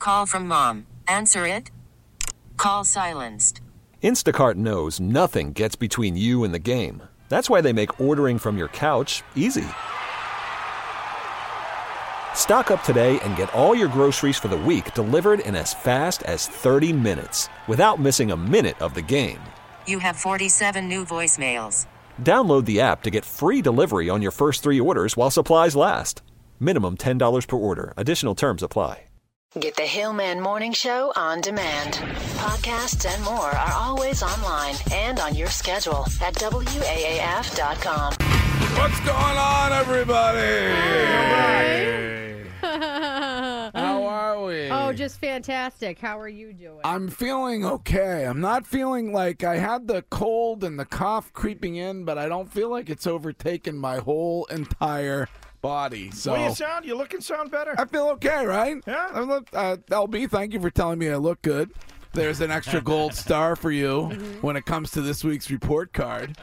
Call from mom. Answer it. Call silenced. Instacart knows nothing gets between you and the game. That's why they make ordering from your couch easy. Stock up today and get all your groceries for the week delivered in as fast as 30 minutes without missing a minute of the game. You have 47 new voicemails. Download the app to get free delivery on your first 3 orders while supplies last. Minimum $10 per order. Additional terms apply. Get the Hillman Morning Show on demand. Podcasts and more are always online and on your schedule at WAAF.com. What's going on, everybody? How are we? Oh, just fantastic. How are you doing? I'm feeling okay. I'm not feeling like I had the cold and the cough creeping in, but I don't feel like it's overtaken my whole entire body. So Well, you look and sound better. I feel okay, right? Yeah. LB, thank you for telling me I look good. There's an extra gold star for you when it comes to this week's report card.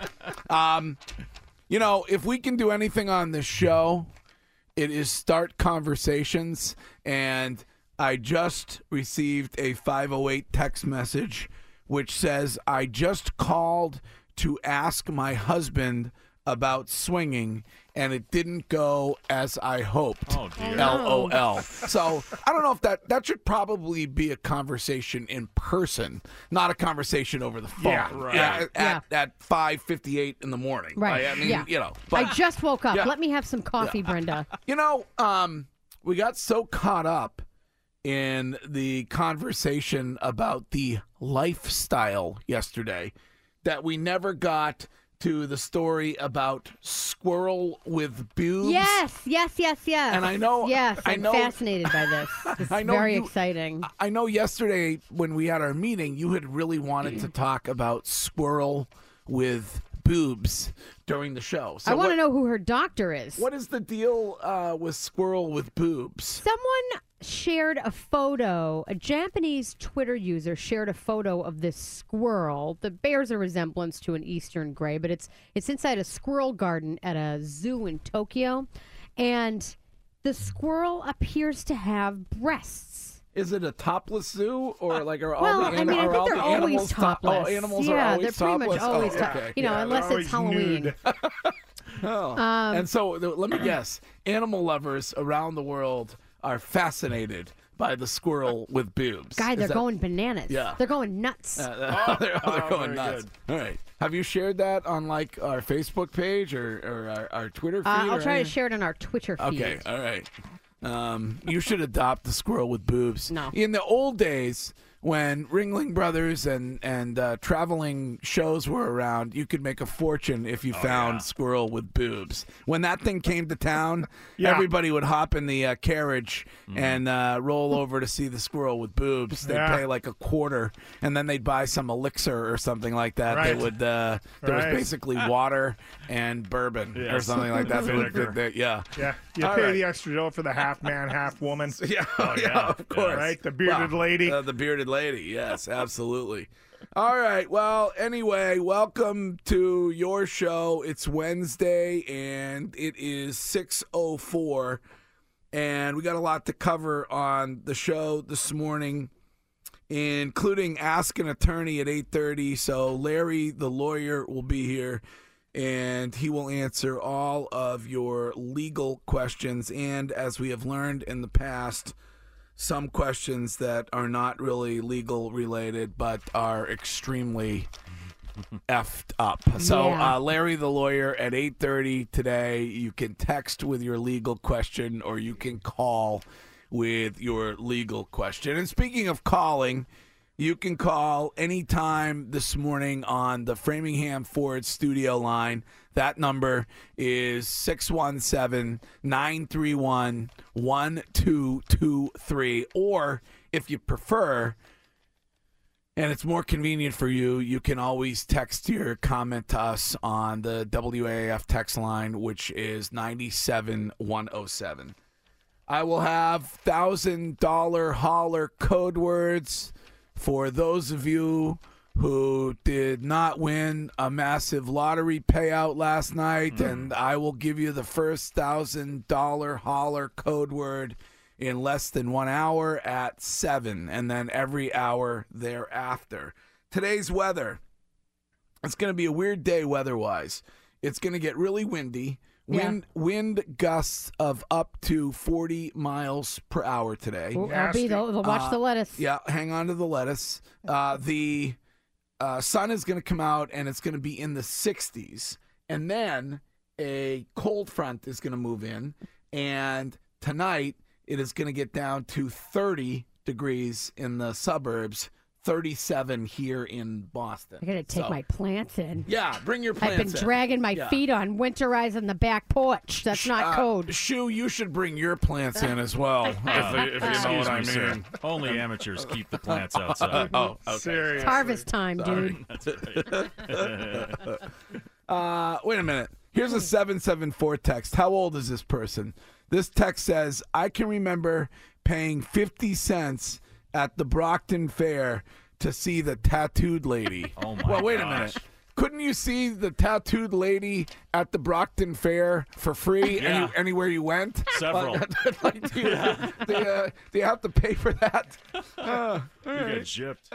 You know, if we can do anything on this show, it is start conversations. And I just received a 508 text message which says, I just called to ask my husband about swinging, and it didn't go as I hoped. Oh, dear. LOL. So I don't know if that should probably be a conversation in person, not a conversation over the phone. Yeah, right. At 5:58 in the morning. Right. I mean, yeah. you know. I But, just woke up. Yeah. Let me have some coffee, Brenda. you know, we got so caught up in the conversation about the lifestyle yesterday that we never got to the story about squirrel with boobs. Yes. And I know. Yes, I I'm know. fascinated by this. It's I know very you- exciting. I know yesterday when we had our meeting, you had really wanted to talk about squirrel with boobs during the show. So I want to know who her doctor is. What is the deal with squirrel with boobs? Someone shared a photo, a Japanese Twitter user shared a photo of this squirrel that bears a resemblance to an eastern gray, but it's inside a squirrel garden at a zoo in Tokyo, and the squirrel appears to have breasts. Is it a topless zoo or like are all Well, the I mean, I think they're always animals topless. Oh, animals yeah, are always they're pretty topless. much always okay. you know, Yeah, unless they're it's always Halloween. nude. Oh. And so let me guess, animal lovers around the world are fascinated by the squirrel with boobs. Guy, they're Is that- going bananas. Yeah. They're going nuts. they're going very nuts. good. All right. Have you shared that on like our Facebook page or our Twitter feed? I'll or try to anything? share it on our Twitter feed. Okay. All right. You should adopt the squirrel with boobs. No. In the old days, when Ringling Brothers and traveling shows were around, you could make a fortune if you found squirrel with boobs. When that thing came to town, everybody would hop in the carriage and roll over to see the squirrel with boobs. They'd pay like a quarter, and then they'd buy some elixir or something like that. Right. They would. There was Right. basically water and bourbon or Yes. something like that. Vinegar. Yeah. Yeah, you All pay right. the extra dough for the half man, half woman. Yeah, Oh, yeah, of course. Right, the bearded lady. The bearded lady, yes, absolutely. All right, well, anyway, welcome to your show. It's Wednesday, and it is 6:04, and we got a lot to cover on the show this morning, including Ask an Attorney at 8:30, so Larry, the lawyer, will be here, and he will answer all of your legal questions, and as we have learned in the past, some questions that are not really legal related but are extremely effed up. So Yeah. Larry the lawyer at 8:30 today. You can text with your legal question or you can call with your legal question. And speaking of calling, you can call anytime this morning on the Framingham Ford studio line. That number is 617-931-1223. Or if you prefer, and it's more convenient for you, you can always text your comment to us on the WAAF text line, which is 97107. I will have $1,000 holler code words for those of you who did not win a massive lottery payout last night, and I will give you the first $1,000 holler code word in less than 1 hour at 7, and then every hour thereafter. Today's weather, it's going to be a weird day weather-wise. It's going to get really windy. Wind gusts of up to 40 miles per hour today. Ooh, I'll be though. Watch the lettuce. Yeah, hang on to the lettuce. The sun is going to come out, and it's going to be in the 60s. And then a cold front is going to move in. And tonight, it is going to get down to 30 degrees in the suburbs, 37 here in Boston. I got to take my plants in. Yeah, bring your plants in. I've been dragging my feet on winterizing the back porch. That's not code. Shu, you should bring your plants in as well. if you know what I mean. Sir. Only amateurs keep the plants outside. Oh, okay. Seriously. It's harvest time, dude. That's right. Wait a minute. Here's a 774 text. How old is this person? This text says, I can remember paying 50 cents at the Brockton Fair to see the tattooed lady. Oh, my Well, wait a gosh. minute. Couldn't you see the tattooed lady at the Brockton Fair for free Yeah. anywhere you went? Several. Like, do you have to pay for that? You get gypped.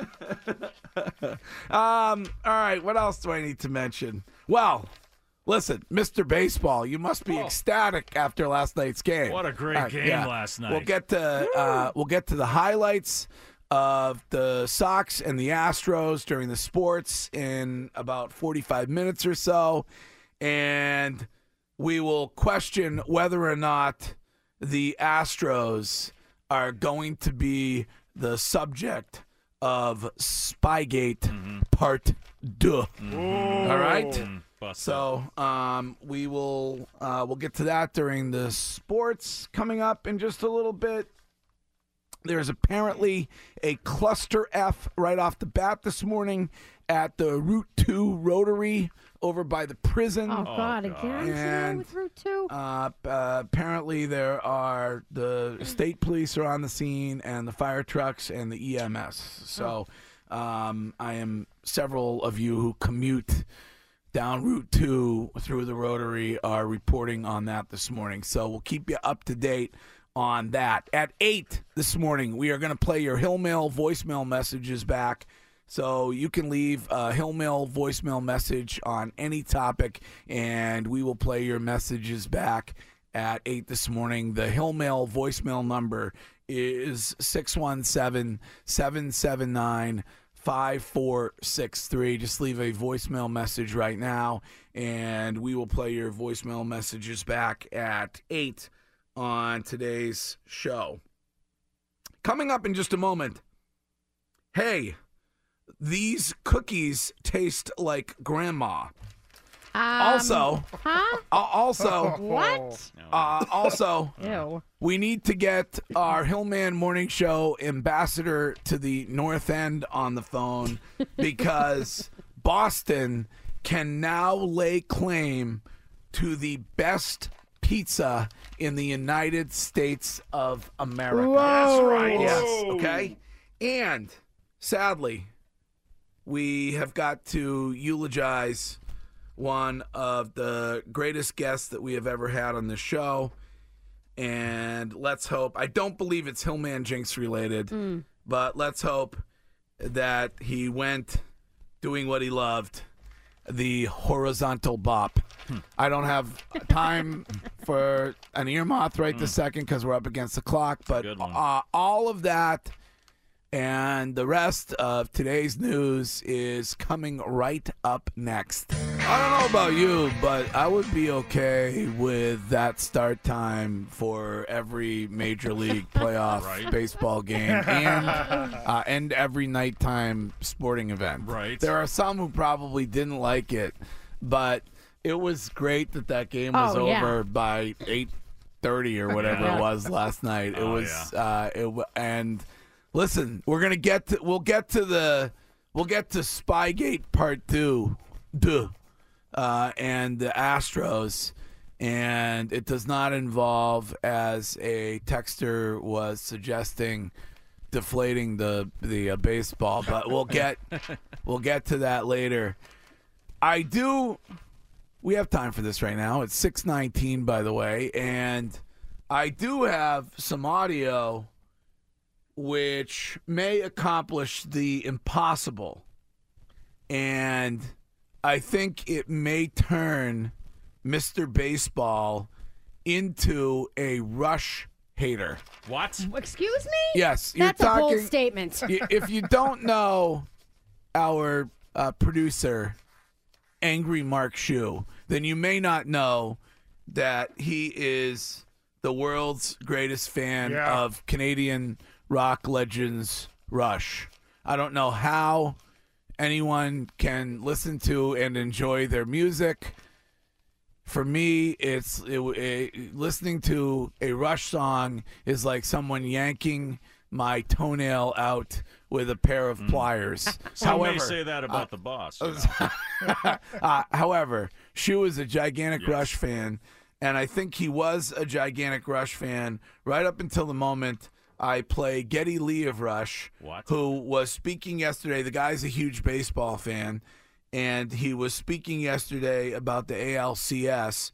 All right, what else do I need to mention? Well, listen, Mr. Baseball, you must be ecstatic after last night's game. What a great game last night. We'll get to the highlights of the Sox and the Astros during the sports in about 45 minutes or so, and we will question whether or not the Astros are going to be the subject of Spygate Part 2. All right? So we'll get to that during the sports coming up in just a little bit. There's apparently a cluster F right off the bat this morning at the Route 2 Rotary over by the prison. Oh, God, again? And, with Route 2? Apparently the state police are on the scene and the fire trucks and the EMS. So several of you who commute down Route 2 through the Rotary are reporting on that this morning. So we'll keep you up to date on that. At 8 this morning, we are going to play your Hill Mail voicemail messages back. So you can leave a Hill Mail voicemail message on any topic, and we will play your messages back at 8 this morning. The Hill Mail voicemail number is 617-779-5463. Just leave a voicemail message right now, and we will play your voicemail messages back at 8 on today's show. Coming up in just a moment, hey, these cookies taste like grandma. Also, What? also, we need to get our Hillman Morning Show ambassador to the North End on the phone because Boston can now lay claim to the best pizza in the United States of America. That's right. Yes, okay? And sadly, we have got to eulogize one of the greatest guests that we have ever had on the show. And let's hope, I don't believe it's Hillman Jinx related, but let's hope that he went doing what he loved, the horizontal bop. I don't have time for an ear moth right this second because we're up against the clock, but Good one. all of that and the rest of today's news is coming right up next. I don't know about you, but I would be okay with that start time for every Major League playoff baseball game and every nighttime sporting event. Right. There are some who probably didn't like it, but it was great that game was over by 8:30 or whatever it was last night. It was and listen, we'll get to Spygate Part 2, and the Astros, and it does not involve, as a texter was suggesting, deflating the baseball, but we'll get to that later. We have time for this right now. It's 6:19, by the way, and I do have some audio which may accomplish the impossible. And I think it may turn Mr. Baseball into a Rush hater. What? Excuse me? Yes, you're That's a bold talking. statement. If you don't know our producer, Angry Mark Shue, then you may not know that he is the world's greatest fan of Canadian rock legends Rush. I don't know how anyone can listen to and enjoy their music. For me, listening to a Rush song is like someone yanking my toenail out with a pair of pliers. Some may say that about the boss. You know? However, Shue is a gigantic Rush fan, and I think he was a gigantic Rush fan right up until the moment I play Geddy Lee of Rush, who was speaking yesterday. The guy's a huge baseball fan, and he was speaking yesterday about the ALCS,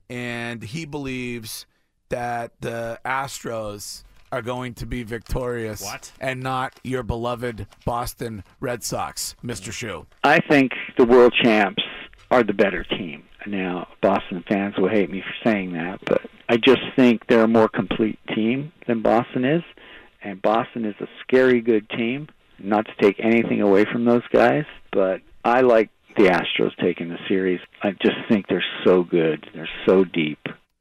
and he believes that the Astros are going to be victorious and not your beloved Boston Red Sox, Mr. Shue. I think the world champs are the better team. Now, Boston fans will hate me for saying that, but I just think they're a more complete team than Boston is, and Boston is a scary good team. Not to take anything away from those guys, but I like the Astros taking the series. I just think they're so good. They're so deep.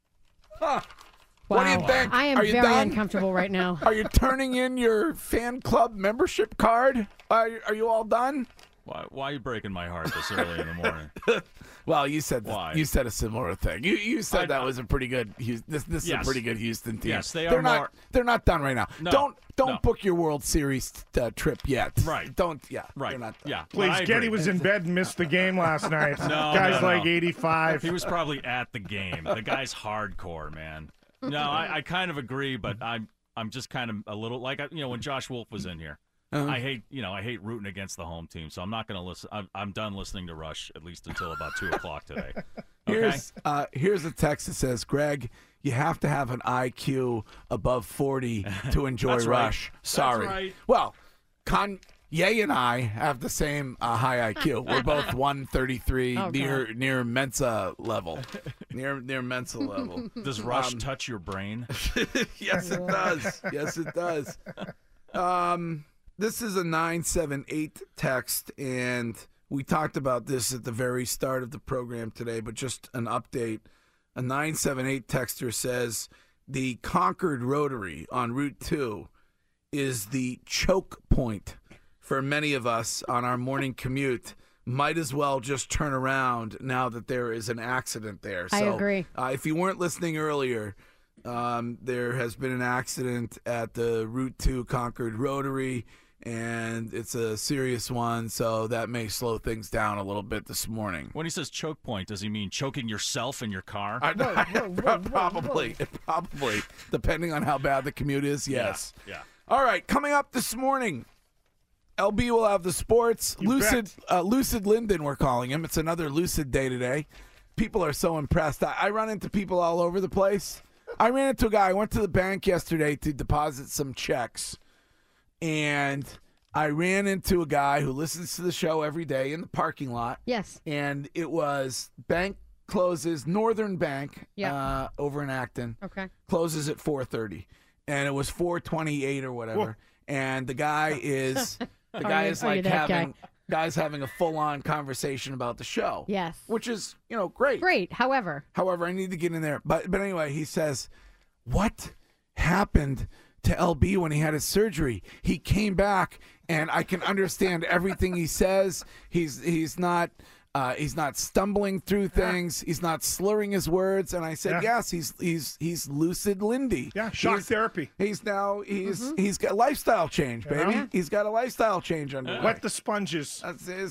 Huh. What do you think? I am Are you very done? uncomfortable right now. Are you turning in your fan club membership card? Are you all done? Why are you breaking my heart this early in the morning? Well, you said Why? you said a similar thing. You said that was a pretty good. This is a pretty good Houston team. Yes, they they're are not. more- They're not done right now. No, Don't book your World Series trip yet. Right. Don't. Yeah. Right. They're not done. Yeah. Please, I Getty agree. was in bed and missed the game last night. No, Guy's no. like 85. He was probably at the game. The guy's hardcore, man. No, I kind of agree, but I'm just kind of a little like when Josh Wolf was in here. I hate rooting against the home team, so I'm not going to listen. I'm done listening to Rush at least until about 2:00 today. Okay? Here's a text that says, Greg, you have to have an IQ above 40 to enjoy That's right. Rush. Sorry. That's right. Well, Kanye and I have the same high IQ. We're both 133, near Mensa level. Near Mensa level. Does Rush touch your brain? Yes, it does. Yes, it does. This is a 978 text, and we talked about this at the very start of the program today, but just an update. A 978 texter says the Concord Rotary on Route 2 is the choke point for many of us on our morning commute. Might as well just turn around now that there is an accident there. I agree. If you weren't listening earlier, there has been an accident at the Route 2 Concord Rotary, and it's a serious one, so that may slow things down a little bit this morning. When he says choke point, does he mean choking yourself in your car? Probably, depending on how bad the commute is, yes. Yeah. All right, coming up this morning, LB will have the sports. Lucid Linden, we're calling him. It's another Lucid day today. People are so impressed. I run into people all over the place. I ran into a guy. I went to the bank yesterday to deposit some checks, and I ran into a guy who listens to the show every day in the parking lot. Yes. And it was bank closes, Northern Bank over in Acton. Okay. Closes at 4:30. And it was 4:28 or whatever. Whoa. And the guy is having a full-on conversation about the show. Yes. Which is, great. Great. However, I need to get in there. But anyway, he says, what happened to LB when he had his surgery? He came back, and I can understand everything he says. He's not stumbling through things. He's not slurring his words. And I said, yes, he's Lucid Lindy. Yeah, shock therapy. He's got a lifestyle change, baby. Yeah. He's got a lifestyle change underway. Wet the sponges.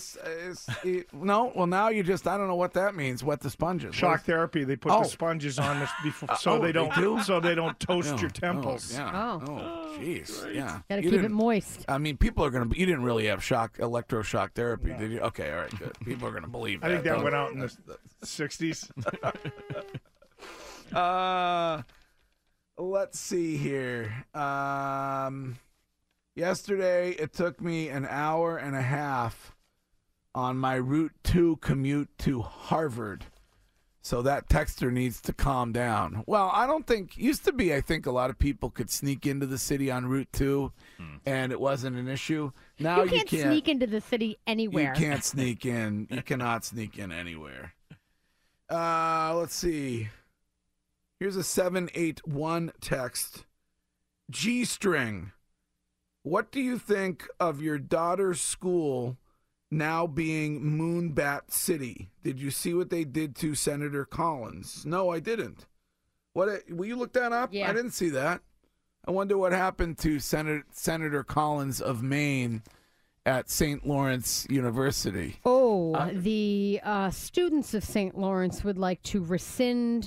Now you just, I don't know what that means. Wet the sponges. Shock therapy. They put the sponges on this before, so they don't toast your temples. Oh, jeez. Yeah. gotta keep it moist. I mean, people are gonna. You didn't really have electroshock therapy, did you? Okay, all right, good. People are gonna believe I think that though. went out in the 60s. let's see here. Yesterday, it took me an hour and a half on my Route 2 commute to Harvard. So that texter needs to calm down. Well, I don't think, used to be, I think a lot of people could sneak into the city on Route 2 and it wasn't an issue. Now you can't sneak into the city anywhere. You can't sneak in. You cannot sneak in anywhere. Let's see. Here's a 781 text. G-string. What do you think of your daughter's school now being Moonbat City? Did you see what they did to Senator Collins? No, I didn't. Will you look that up? Yeah. I didn't see that. I wonder what happened to Senator Collins of Maine at St. Lawrence University. Oh, the students of St. Lawrence would like to rescind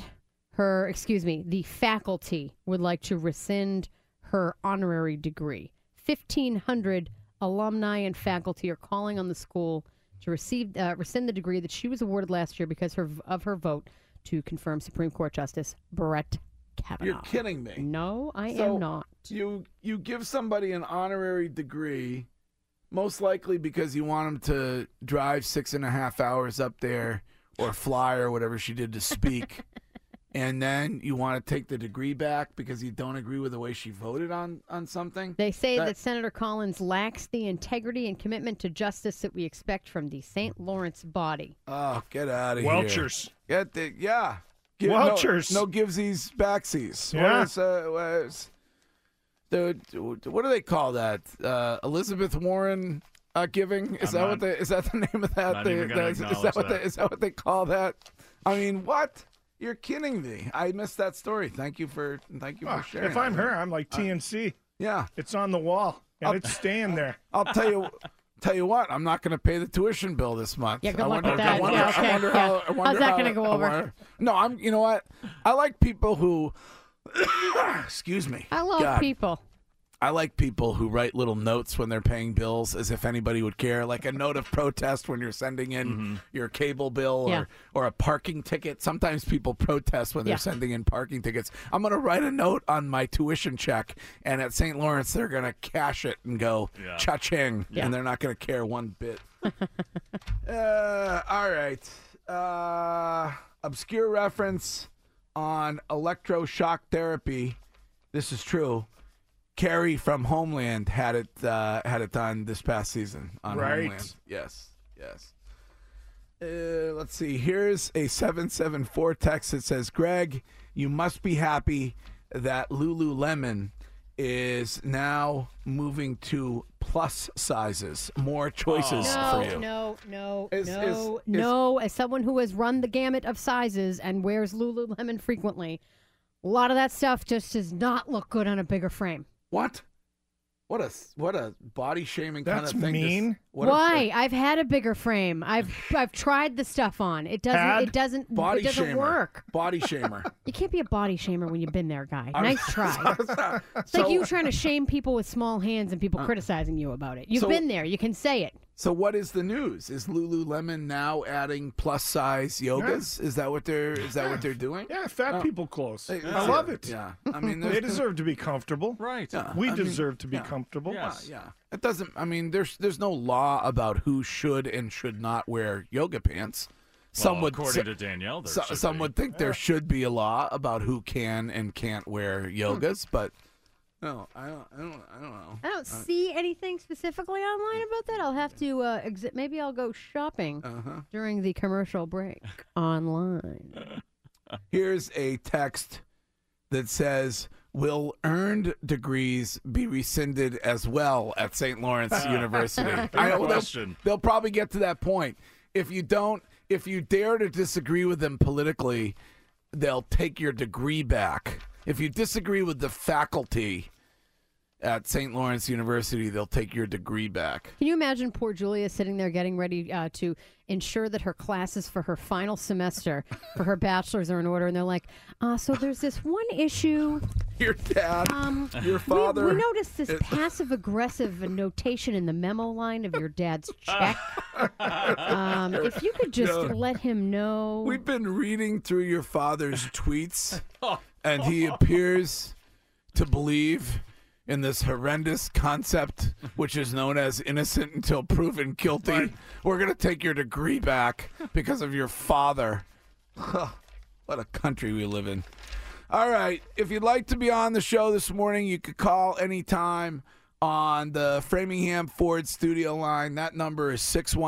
the faculty would like to rescind her honorary degree. 1,500 alumni and faculty are calling on the school to rescind the degree that she was awarded last year because of her vote to confirm Supreme Court Justice Brett Kavanaugh. You're kidding me. No, I am not. You give somebody an honorary degree, most likely because you want them to drive 6.5 hours up there or fly or whatever she did to speak. And then you want to take the degree back because you don't agree with the way she voted on something? They say that Senator Collins lacks the integrity and commitment to justice that we expect from the St. Lawrence body. Oh, get out of Welchers. here. Welchers. No givesies, backsies. Yeah. What do they call that? Elizabeth Warren giving? Is that the name of that? Is that what they call that? I mean, what? You're kidding me. I missed that story. Thank you for sharing. If I'm her, I'm like TNC. Yeah. It's on the wall, and it's staying there. I'll tell you what, I'm not going to pay the tuition bill this month. Yeah, good luck with that. How's that going to go over? You know what? I like people who, excuse me. I love people. I like people who write little notes when they're paying bills as if anybody would care, like a note of protest when you're sending in your cable bill or a parking ticket. Sometimes people protest when they're sending in parking tickets. I'm going to write a note on my tuition check, and at St. Lawrence, they're going to cash it and go cha-ching, and they're not going to care one bit. All right. Obscure reference on electroshock therapy. This is true. Carrie from Homeland had it done this past season on Homeland. Yes. Let's see. Here's a 774 text that says, Greg, you must be happy that Lululemon is now moving to plus sizes, more choices for you. No. As someone who has run the gamut of sizes and wears Lululemon frequently, a lot of that stuff just does not look good on a bigger frame. What? What a body shaming kind of thing. That's mean. Why? I've had a bigger frame. I've tried the stuff on. It doesn't work. Body shamer. You can't be a body shamer when you've been there, guy. Nice try. It's like you trying to shame people with small hands and people criticizing you about it. You've been there. You can say it. So what is the news? Is Lululemon now adding plus size yogas? Yeah. Is that what they're doing? Yeah, fat people clothes. I love it. Yeah, I mean they deserve to be comfortable. Right. Yeah. We deserve to be comfortable. Yes. Yeah. It doesn't. I mean, there's no law about who should and should not wear yoga pants. According to Danielle, some would think there should be a law about who can and can't wear yogas, but. No, I don't know. I don't see anything specifically online about that. I'll have to maybe I'll go shopping during the commercial break online. Here's a text that says, will earned degrees be rescinded as well at St. Lawrence University? I know they'll probably get to that point. If you dare to disagree with them politically, they'll take your degree back. If you disagree with the faculty at St. Lawrence University, they'll take your degree back. Can you imagine poor Julia sitting there getting ready to ensure that her classes for her final semester for her bachelor's are in order, and they're like, so there's this one issue. Your dad, your father. We noticed this passive-aggressive notation in the memo line of your dad's check. If you could just let him know. We've been reading through your father's tweets, and he appears to believe in this horrendous concept, which is known as innocent until proven guilty. Right. We're going to take your degree back because of your father. What a country we live in. All right. If you'd like to be on the show this morning, you could call anytime on the Framingham Ford studio line. That number is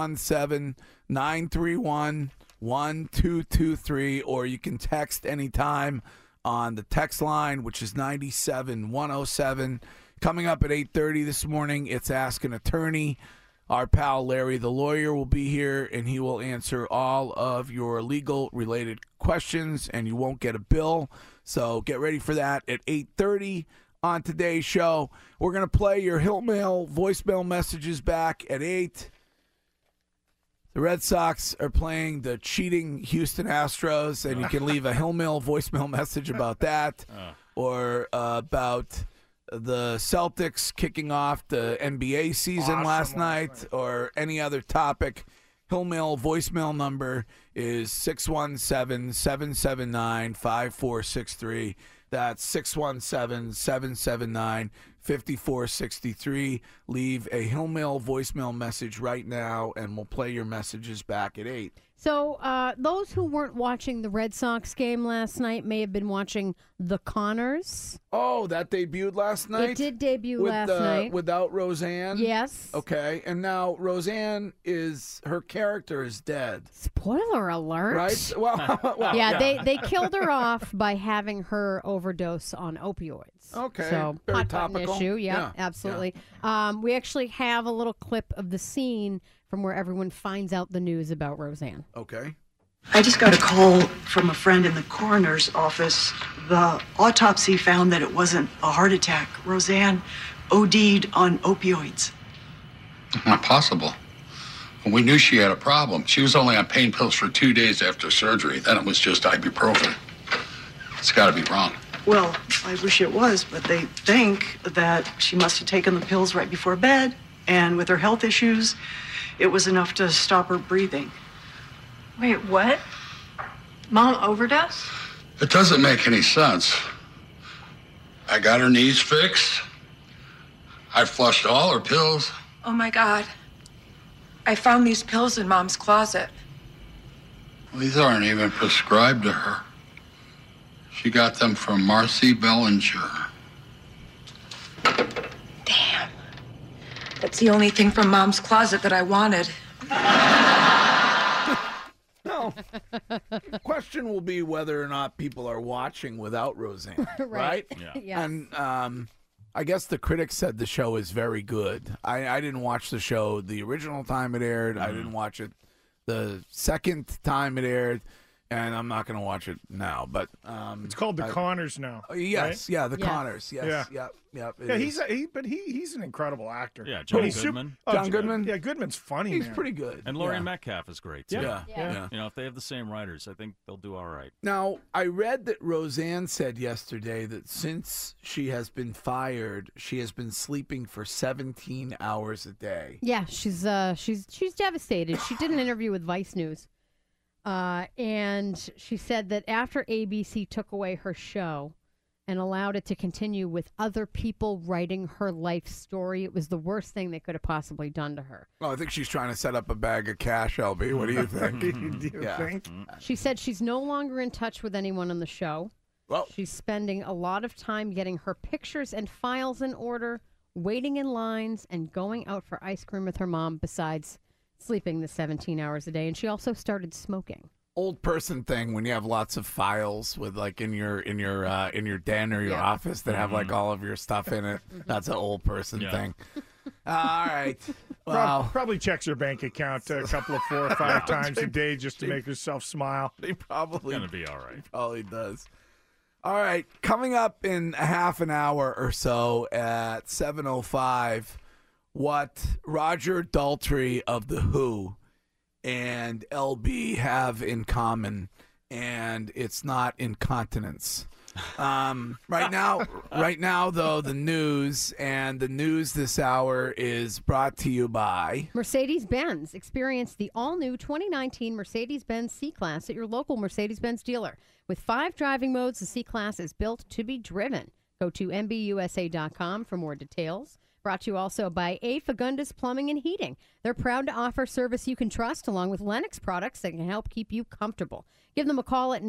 617-931-1223, or you can text anytime on the text line, which is 97107. Coming up at 8:30 this morning, it's Ask an Attorney. Our pal Larry the lawyer will be here, and he will answer all of your legal-related questions, and you won't get a bill. So get ready for that at 8:30 on today's show. We're going to play your Hill Mail voicemail messages back at 8. The Red Sox are playing the cheating Houston Astros, and you can leave a Hill Mail voicemail message about that or about the Celtics kicking off the NBA season last night or any other topic. Hill Mail voicemail number is 617-779-5463. That's 617-779-5463. Leave a Hill Mail voicemail message right now, and we'll play your messages back at 8. So those who weren't watching the Red Sox game last night may have been watching The Connors. Oh, that debuted last night? It did debut last night. Without Roseanne? Yes. Okay, and now Roseanne her character is dead. Spoiler alert. Right? Well, yeah, they killed her off by having her overdose on opioids. Okay. So very hot button topical. issue. Yeah, absolutely. Yeah. We actually have a little clip of the scene from where everyone finds out the news about Roseanne. Okay. I just got a call from a friend in the coroner's office. The autopsy found that it wasn't a heart attack. Roseanne OD'd on opioids. Not possible. We knew she had a problem. She was only on pain pills for 2 days after surgery. Then it was just ibuprofen. It's got to be wrong. Well, I wish it was, but they think that she must have taken the pills right before bed, and with her health issues, it was enough to stop her breathing. Wait, what? Mom overdosed? It doesn't make any sense. I got her knees fixed. I flushed all her pills. Oh my God. I found these pills in Mom's closet. These aren't even prescribed to her. She got them from Marcy Bellinger. Damn. That's the only thing from Mom's closet that I wanted. No. The question will be whether or not people are watching without Roseanne, right? Yeah. Yes. And I guess the critics said the show is very good. I didn't watch the show the original time it aired. I didn't watch it the second time it aired. And I'm not going to watch it now, but it's called The Connors now. Yes, right? yeah, The Connors. Yes, yeah. Yep. Yeah, he's an incredible actor. Yeah, John Goodman. John Goodman. Yeah, Goodman's funny. He's man. pretty good. And Laurie Metcalf is great too. Yeah. You know, if they have the same writers, I think they'll do all right. Now, I read that Roseanne said yesterday that since she has been fired, she has been sleeping for 17 hours a day. Yeah, she's devastated. She did an interview with Vice News. And she said that after ABC took away her show and allowed it to continue with other people writing her life story, it was the worst thing they could have possibly done to her. Well, I think she's trying to set up a bag of cash, LB. What do you think? Do you think? She said she's no longer in touch with anyone on the show. Well, she's spending a lot of time getting her pictures and files in order, waiting in lines, and going out for ice cream with her mom, besides sleeping the 17 hours a day. And she also started smoking. Old person thing when you have lots of files with like in your den or your office that have like all of your stuff in it. That's an old person thing. All right. Well, probably checks her bank account a couple of 4 or 5 times a day just to make herself smile. He probably gonna be all right. Probably does. All right. Coming up in a half an hour or so at 7:05. What Roger Daltrey of The Who and LB have in common, and it's not incontinence. Right now, though, the news this hour is brought to you by Mercedes-Benz. Experience the all-new 2019 Mercedes-Benz C-Class at your local Mercedes-Benz dealer. With 5 driving modes, the C-Class is built to be driven. Go to MBUSA.com for more details. Brought to you also by A. Fagundes Plumbing and Heating. They're proud to offer service you can trust along with Lennox products that can help keep you comfortable. Give them a call at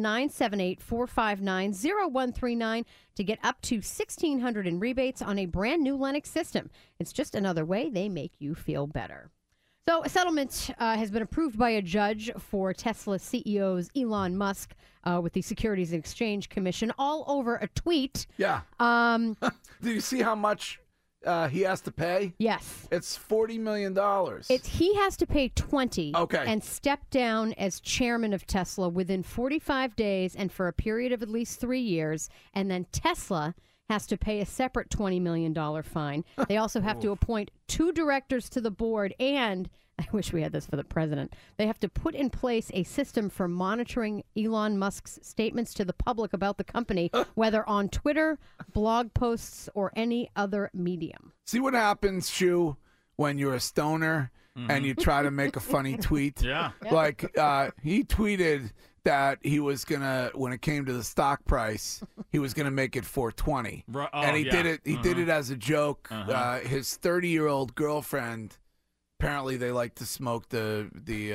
978-459-0139 to get up to $1,600 in rebates on a brand new Lennox system. It's just another way they make you feel better. So a settlement has been approved by a judge for Tesla CEO's Elon Musk with the Securities and Exchange Commission all over a tweet. Yeah. Do you see how much he has to pay? Yes. It's $40 million. He has to pay 20 Okay. and step down as chairman of Tesla within 45 days and for a period of at least 3 years. And then Tesla has to pay a separate $20 million fine. They also have to appoint 2 directors to the board, and I wish we had this for the president. They have to put in place a system for monitoring Elon Musk's statements to the public about the company, whether on Twitter, blog posts, or any other medium. See what happens, Shu, when you're a stoner and you try to make a funny tweet? Yeah. Like, he tweeted that he was going to, when it came to the stock price, he was going to make it $4.20. And he did it. He did it as a joke. His 30-year-old girlfriend, apparently they like to smoke the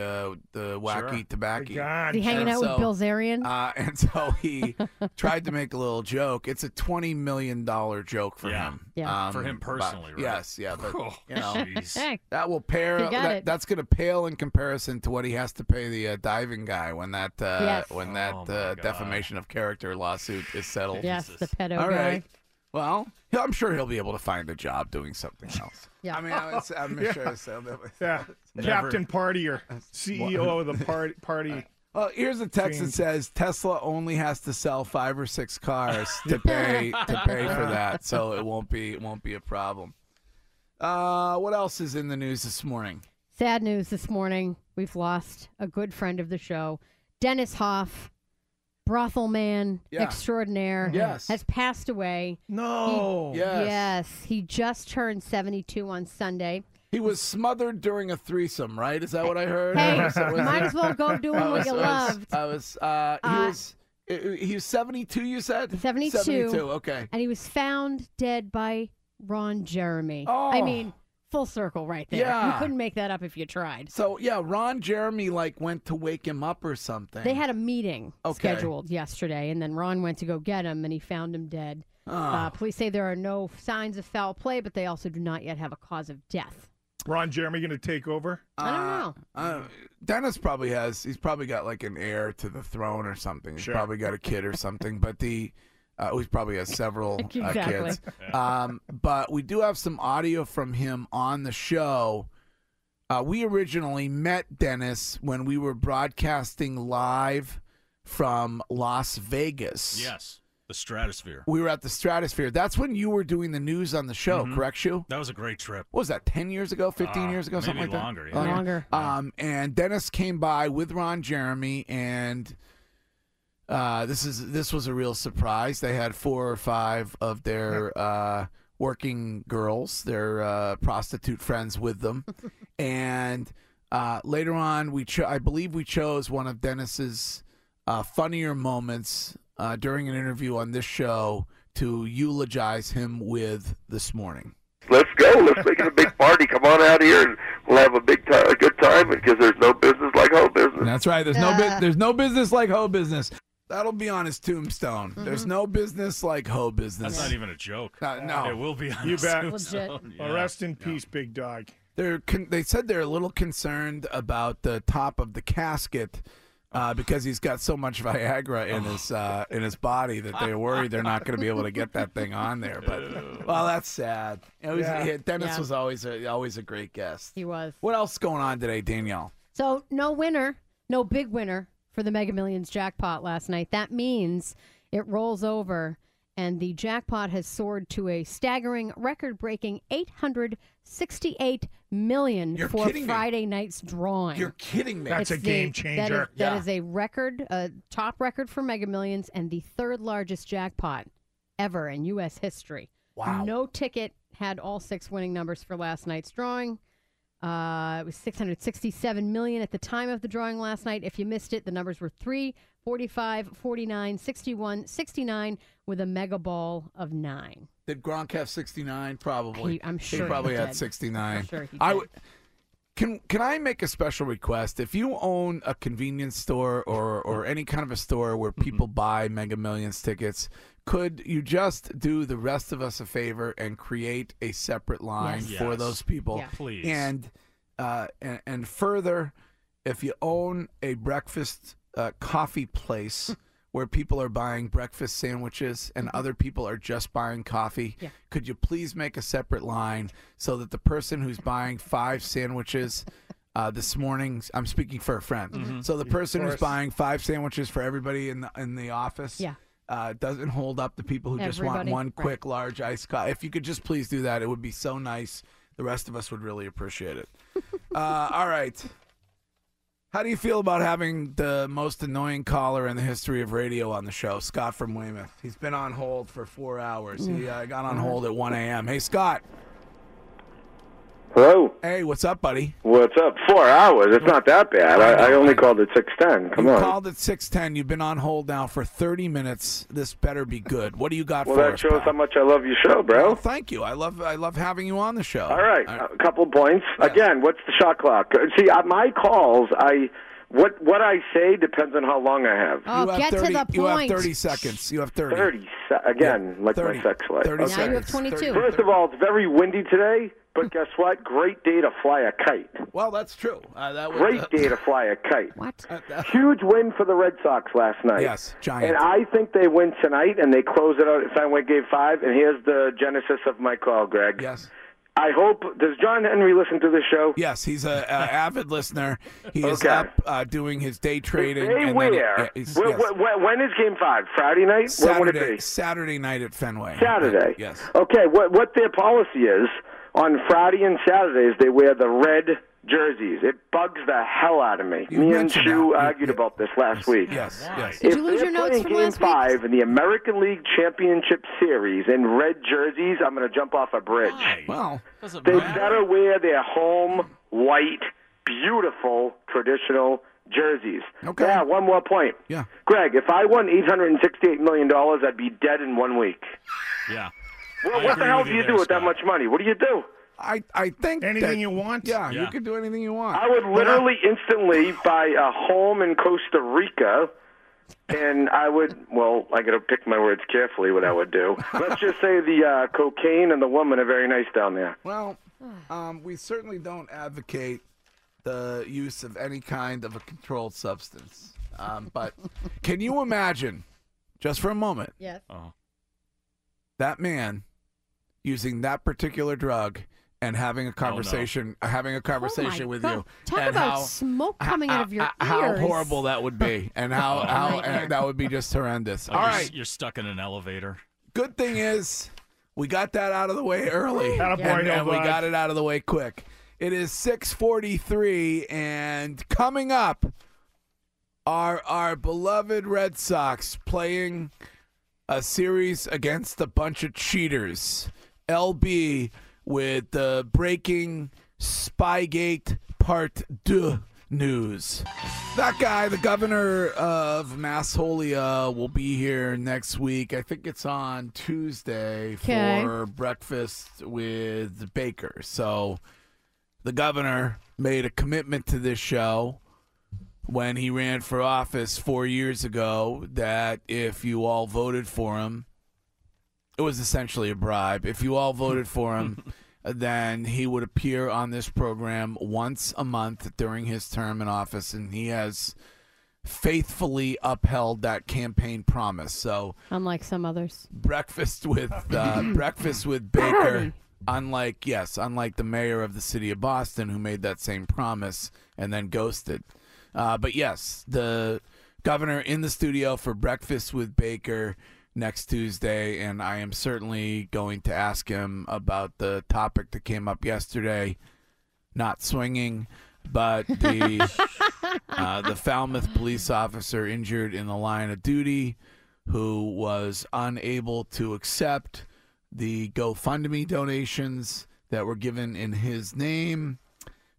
wacky tobacco. Is he hanging out with Bill Zarian? And so he tried to make a little joke. It's a $20 million joke for him. Yeah. For him personally, right? Yes, yeah. But, you know, Hey, that will pair. he got it. That's going to pale in comparison to what he has to pay the diving guy when that defamation of character lawsuit is settled. yes, the pedo All guy. right. Well, I'm sure he'll be able to find a job doing something else. Yeah. I mean, I'm sure. So Yeah. Captain Partier, CEO of the party. Well, here's a text that says Tesla only has to sell 5 or 6 cars to pay for that, so it won't be a problem. What else is in the news this morning? Sad news this morning. We've lost a good friend of the show, Dennis Hoff, brothel man extraordinaire, has passed away. No. Yes, he just turned 72 on Sunday. He was smothered during a threesome, right? Is that what I heard? Hey, might as well go doing what you loved. He was 72, you said? 72. 72, okay. And he was found dead by Ron Jeremy. Oh. I mean, full circle right there. Yeah. You couldn't make that up if you tried. So, yeah, Ron Jeremy, went to wake him up or something. They had a meeting scheduled yesterday, and then Ron went to go get him, and he found him dead. Police say there are no signs of foul play, but they also do not yet have a cause of death. Ron Jeremy going to take over? I don't know. Dennis probably he's probably got like an heir to the throne or something. He's probably got a kid or something, but he probably has several kids. But we do have some audio from him on the show. We originally met Dennis when we were broadcasting live from Las Vegas. Yes, the Stratosphere. We were at the Stratosphere. That's when you were doing the news on the show, correct, Shu? That was a great trip. What was that, 10 years ago, 15 years ago, something like that? Longer, yeah. Longer. And Dennis came by with Ron Jeremy, and this was a real surprise. They had 4 or 5 of their working girls, their prostitute friends with them. And later on, I believe we chose one of Dennis's funnier moments during an interview on this show to eulogize him with this morning. Let's go. Let's make it a big party. Come on out here, and we'll have a good time. Because there's no business like hoe business. That's right. There's no business like hoe business. That'll be on his tombstone. Mm-hmm. There's no business like hoe business. That's not even a joke. No, it will be on you his bet. tombstone. Well, rest in peace, big dog. They said they're a little concerned about the top of the casket. Because he's got so much Viagra in his body that they're worried they're not going to be able to get that thing on there. But that's sad. Dennis was always a great guest. He was. What else is going on today, Danielle? So no big winner for the Mega Millions jackpot last night. That means it rolls over, and the jackpot has soared to a staggering, record-breaking $868 million for Friday night's drawing. You're kidding me. That's a game changer. That is a record, top record for Mega Millions, and the 3rd largest jackpot ever in U.S. history. Wow. No ticket had all 6 winning numbers for last night's drawing. It was 667 million at the time of the drawing last night. If you missed it, the numbers were 3, 45, 49, 61, 69 with a mega ball of 9. Did Gronk have 69? Probably. I'm sure he probably had did. 69. I'm sure he did. Can I make a special request? If you own a convenience store or any kind of a store where people buy Mega Millions tickets, could you just do the rest of us a favor and create a separate line for those people? Yeah. Please. And further, if you own a breakfast coffee place where people are buying breakfast sandwiches and other people are just buying coffee, could you please make a separate line so that the person who's buying 5 sandwiches this morning, I'm speaking for a friend, so the person who's buying 5 sandwiches for everybody in the office doesn't hold up the people who just want one quick large iced coffee. If you could just please do that, it would be so nice. The rest of us would really appreciate it. All right. How do you feel about having the most annoying caller in the history of radio on the show, Scott from Weymouth? He's been on hold for 4 hours. He got on hold at 1 a.m. Hey, Scott. Hello. Hey, what's up, buddy? What's up? 4 hours. It's not that bad. I only called at 6:10. Come on. You called at 6:10. You've been on hold now for 30 minutes. This better be good. What do you got for us? Well, that shows how much I love your show, bro. Well, thank you. I love having you on the show. All right. A couple points. Yeah. Again, what's the shot clock? See, my calls, what I say depends on how long I have. Oh, get 30, to the point. You have 30 seconds. You have 30. 30. Again, like 30, my sex life. 30 okay. Now you have 22. First of all, it's very windy today. But guess what? Great day to fly a kite. Well, that's true. Great day to fly a kite. What? Huge win for the Red Sox last night. Yes, giant. And I think they win tonight, and they close it out at Fenway Game 5. And here's the genesis of my call, Greg. Yes. I hope. Does John Henry listen to this show? Yes, he's an avid listener. He is up doing his day trading. When is Game 5? Friday night? Saturday, when would it be? Saturday night at Fenway. Saturday. Yes. Okay. What their policy is on Friday and Saturdays, they wear the red jerseys. It bugs the hell out of me. Me and Shu argued about this last week. Yes. Did you lose your notes from Game last week? 5 in the American League Championship Series in red jerseys, I'm going to jump off a bridge. Well, they better wear their home white, beautiful, traditional jerseys. Okay. Yeah, one more point. Yeah. Greg, if I won $868 million, I'd be dead in 1 week. Yeah. Well, what the hell do you do with that much money? What do you do? I think anything you want. Yeah, you can do anything you want. I would literally instantly buy a home in Costa Rica, and I would, well, I got to pick my words carefully what I would do. Let's just say the cocaine and the woman are very nice down there. Well, we certainly don't advocate the use of any kind of a controlled substance. But can you imagine, just for a moment, that man using that particular drug and having a conversation, with you. Talk and about smoke coming out of your ears. How horrible that would be, and how that would be just horrendous. Like All right, you're stuck in an elevator. Good thing is we got that out of the way early, and we got it out of the way quick. It is 6:43, and coming up are our beloved Red Sox playing a series against a bunch of cheaters. LB with the breaking Spygate Part 2 news. That guy, the governor of Massaholia, will be here next week. I think it's on Tuesday for breakfast with Baker. So the governor made a commitment to this show when he ran for office 4 years ago that if you all voted for him, it was essentially a bribe. If you all voted for him, then he would appear on this program once a month during his term in office, and he has faithfully upheld that campaign promise. So, unlike some others, breakfast with Baker. Unlike the mayor of the city of Boston, who made that same promise and then ghosted. But yes, the governor in the studio for breakfast with Baker next Tuesday, and I am certainly going to ask him about the topic that came up yesterday, not swinging, but the Falmouth police officer injured in the line of duty who was unable to accept the GoFundMe donations that were given in his name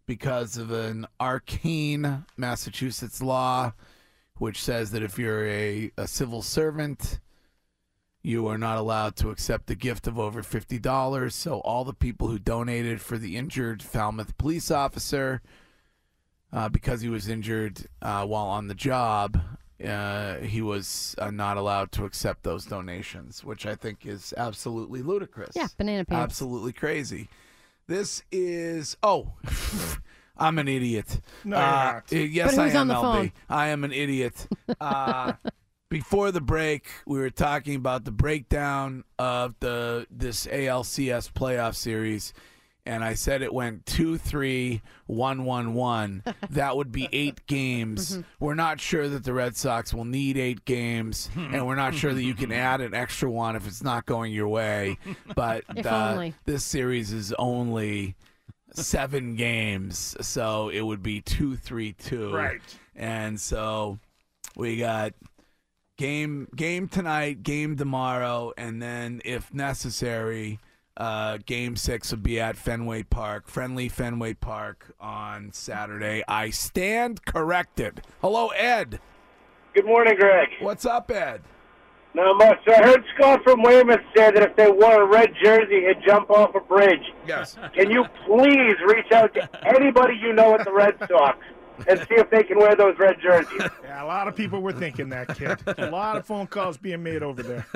because of an arcane Massachusetts law which says that if you're a civil servant, you are not allowed to accept a gift of over $50. So all the people who donated for the injured Falmouth police officer, because he was injured while on the job, he was not allowed to accept those donations, which I think is absolutely ludicrous. Yeah, banana pants. Absolutely crazy. This is... Oh, I'm an idiot. No, you're not. Yes, But I who's am, on the LB. phone? I am an idiot. Before the break, we were talking about the breakdown of this ALCS playoff series, and I said it went 2-3-1-1-1. That would be 8 games. We're not sure that the Red Sox will need 8 games, and we're not sure that you can add an extra one if it's not going your way. But If only. this series is only 7 games, so it would be 2-3-2. Right. And so we got game tonight, game tomorrow, and then if necessary, game 6 will be at Fenway Park, friendly Fenway Park on Saturday. I stand corrected. Hello, Ed. Good morning, Greg. What's up, Ed? Not much. So I heard Scott from Weymouth say that if they wore a red jersey, he'd jump off a bridge. Yes. Can you please reach out to anybody you know at the Red Sox and see if they can wear those red jerseys? Yeah, a lot of people were thinking that, kid. A lot of phone calls being made over there.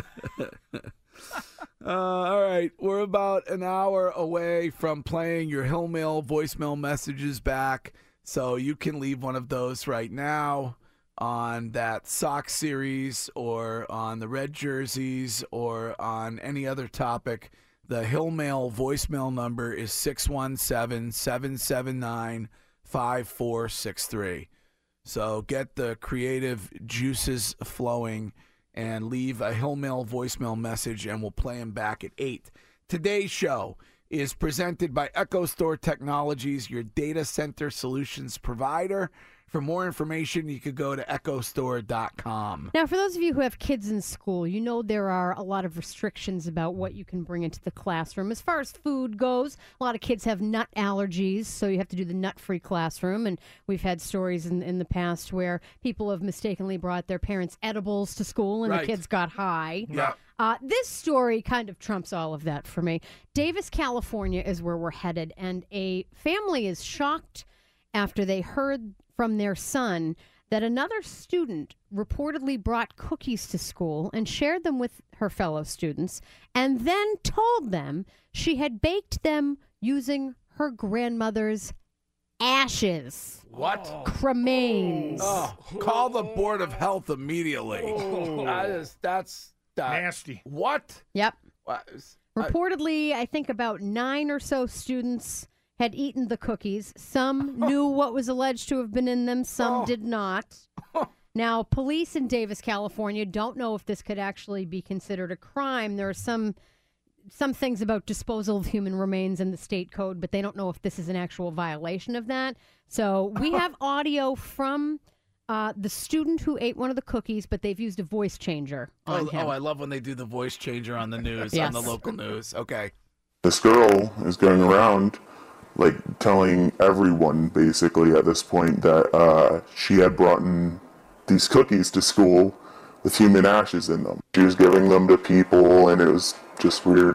All right, we're about an hour away from playing your Hillmail voicemail messages back, so you can leave one of those right now on that Sox series or on the red jerseys or on any other topic. The Hillmail voicemail number is 617-779-5463. So get the creative juices flowing and leave a Hillmail voicemail message, and we'll play them back at 8. Today's show is presented by Echo Store Technologies, your data center solutions provider. For more information, you could go to echostore.com. Now, for those of you who have kids in school, you know there are a lot of restrictions about what you can bring into the classroom. As far as food goes, a lot of kids have nut allergies, so you have to do the nut-free classroom. And we've had stories in the past where people have mistakenly brought their parents' edibles to school, and the kids got high. Yeah. This story kind of trumps all of that for me. Davis, California is where we're headed, and a family is shocked after they heard from their son that another student reportedly brought cookies to school and shared them with her fellow students, and then told them she had baked them using her grandmother's ashes. What? Cremains. Oh, call the Board of Health immediately. That's nasty. What? Yep. What? Reportedly, I think about 9 or so students had eaten the cookies. Some knew what was alleged to have been in them. Some did not. Now, police in Davis, California don't know if this could actually be considered a crime. There are some things about disposal of human remains in the state code, but they don't know if this is an actual violation of that. So we have audio from the student who ate one of the cookies, but they've used a voice changer on him. Oh, I love when they do the voice changer on the news, on the local news. Okay. This girl is going around like telling everyone basically at this point that she had brought in these cookies to school with human ashes in them. She was giving them to people, and it was just weird.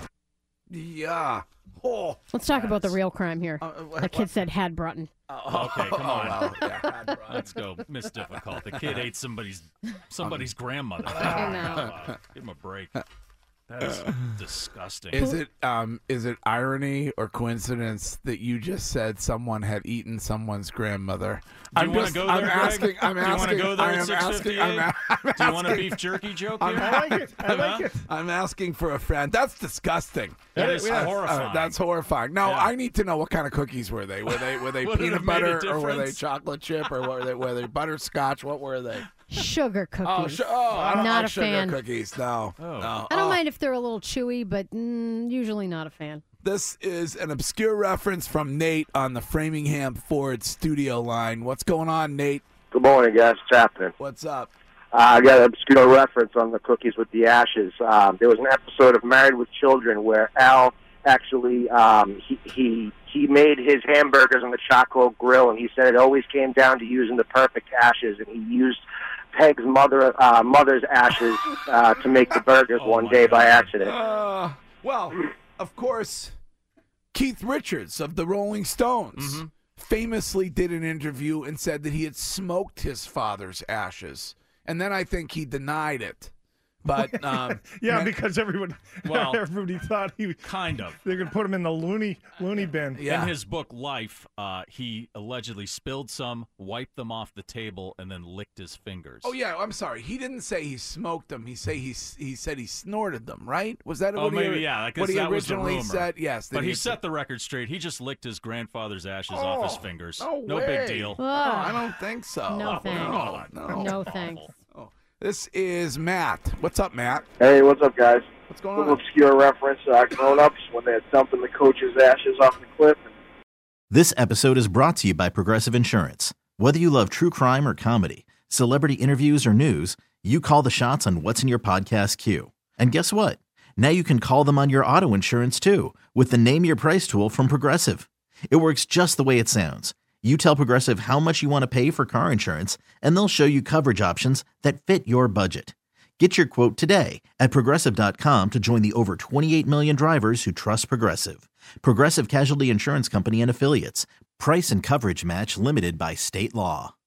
Yeah. Oh. Let's talk about the real crime here. The kid said had brought in. Okay, come on. Well, yeah, Let's go. Miss Difficult. The kid ate somebody's grandmother. I know. Give him a break. That is disgusting. Is it irony or coincidence that you just said someone had eaten someone's grandmother? Do you want to go there, Greg? Do you want to go there at 6:58? Do you want a beef jerky joke here? I like it. I'm asking for a friend. That's disgusting. That is horrifying. That's horrifying. No, I need to know what kind of cookies were they? Were they Would it peanut have made a butter or were they difference? chocolate chip or were they butterscotch? What were they? Sugar cookies. I don't not like a sugar fan. cookies. No. No. I don't mind if they're a little chewy, but usually not a fan. This is an obscure reference from Nate on the Framingham Ford studio line. What's going on, Nate? Good morning, guys. What's happening? What's up? I got an obscure reference on the cookies with the ashes. There was an episode of Married with Children where Al actually he he made his hamburgers on the charcoal grill, and he said it always came down to using the perfect ashes, and he used Peg's mother's ashes to make the burgers one day by accident. Well, of course, Keith Richards of the Rolling Stones famously did an interview and said that he had smoked his father's ashes. And then I think he denied it. But because everybody thought he they're going to put him in the loony bin. Yeah. In his book Life, he allegedly spilled some, wiped them off the table, and then licked his fingers. Oh yeah, I'm sorry. He didn't say he smoked them. He said he snorted them. Right? Was that what he originally said? Yes. But he set the record straight. He just licked his grandfather's ashes off his fingers. No big deal. I don't think so. No thanks. No thanks. This is Matt. What's up, Matt? Hey, what's up, guys? What's going on? Obscure reference, grown-ups, when they're dumping the coach's ashes off the cliff. This episode is brought to you by Progressive Insurance. Whether you love true crime or comedy, celebrity interviews or news, you call the shots on what's in your podcast queue. And guess what? Now you can call them on your auto insurance, too, with the Name Your Price tool from Progressive. It works just the way it sounds. You tell Progressive how much you want to pay for car insurance, and they'll show you coverage options that fit your budget. Get your quote today at Progressive.com to join the over 28 million drivers who trust Progressive. Progressive Casualty Insurance Company and Affiliates. Price and coverage match limited by state law.